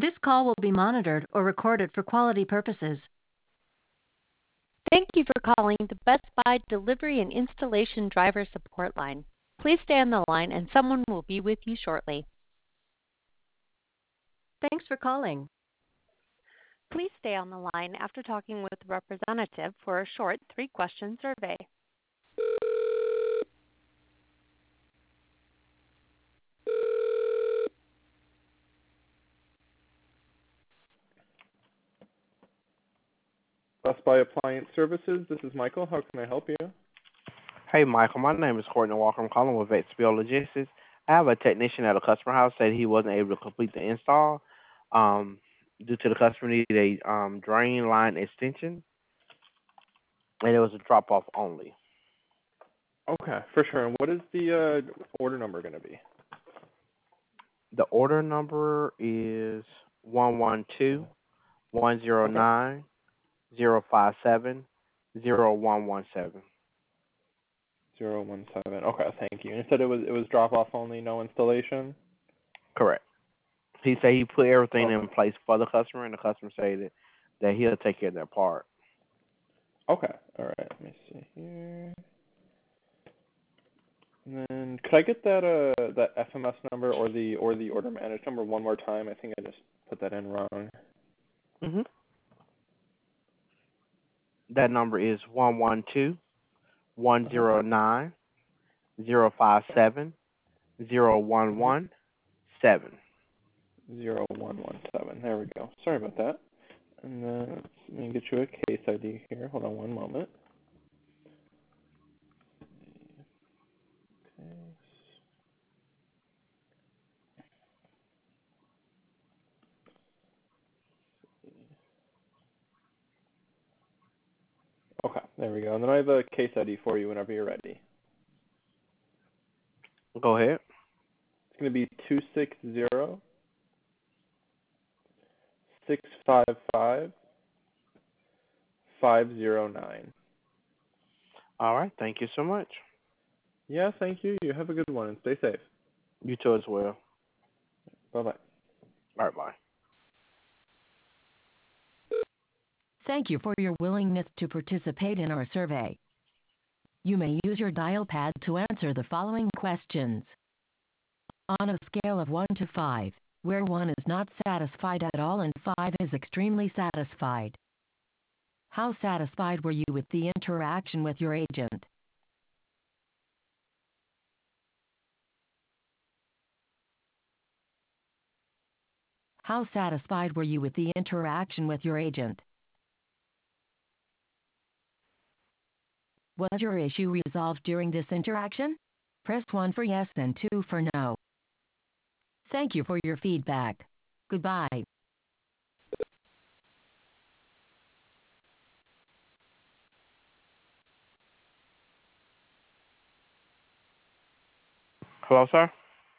This call will be monitored or recorded for quality purposes. Thank you for calling the Best Buy Delivery and Installation Driver Support Line. Please stay on the line and someone will be with you shortly. Thanks for calling. Please stay on the line after talking with a representative for a short 3-question survey. Best Buy Appliance Services. This is Michael. How can I help you? Hey, Michael. My name is Courtney Walker. I'm calling with Vexpio Logistics. I have a technician at a customer house said he wasn't able to complete the install due to the customer needed a drain line extension, and it was a drop-off only. Okay, for sure. And what is the order number going to be? The order number is 112-109-057-0117. 017. Okay, thank you. And you said it was drop-off only, no installation? Correct. He said he put everything in place for the customer, and the customer said that he'll take care of that part. Okay, all right. Let me see here. And then could I get that FMS number or the order managed number one more time? I think I just put that in wrong. Mhm. That number is 112-109-057-0117. 0117. There we go. Sorry about that. And then let me get you a case ID here. Hold on one moment. Okay, there we go. And then I have a case ID for you whenever you're ready. Go ahead. It's going to be 260-655-509. All right. Thank you so much. Yeah, thank you. You have a good one and stay safe. You too as well. Bye-bye. All right, bye. Thank you for your willingness to participate in our survey. You may use your dial pad to answer the following questions. On a scale of 1 to 5, where 1 is not satisfied at all and 5 is extremely satisfied, how satisfied were you with the interaction with your agent? How satisfied were you with the interaction with your agent? Was your issue resolved during this interaction? Press 1 for yes and 2 for no. Thank you for your feedback. Goodbye. Hello, sir?